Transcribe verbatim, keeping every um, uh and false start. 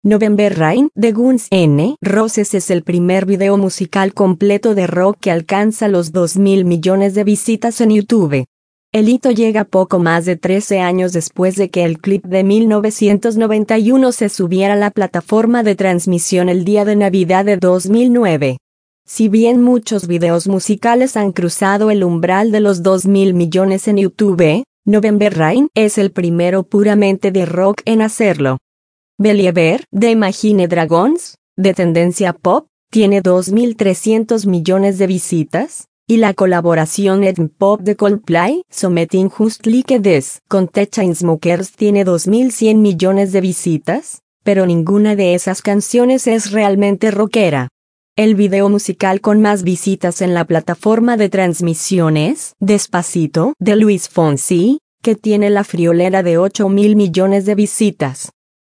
November Rain de Guns N' Roses es el primer video musical completo de rock que alcanza los dos mil millones de visitas en YouTube. El hito llega poco más de trece años después de que el clip de mil novecientos noventa y uno se subiera a la plataforma de transmisión el día de Navidad de dos mil nueve. Si bien muchos videos musicales han cruzado el umbral de los dos mil millones en YouTube, November Rain es el primero puramente de rock en hacerlo. Believer, de Imagine Dragons, de tendencia pop, tiene dos mil trescientos millones de visitas, y la colaboración Edm Pop de Coldplay, Something Just Like This, con The Chainsmokers tiene dos mil cien millones de visitas, pero ninguna de esas canciones es realmente rockera. El video musical con más visitas en la plataforma de transmisión es Despacito, de Luis Fonsi, que tiene la friolera de ocho mil millones de visitas.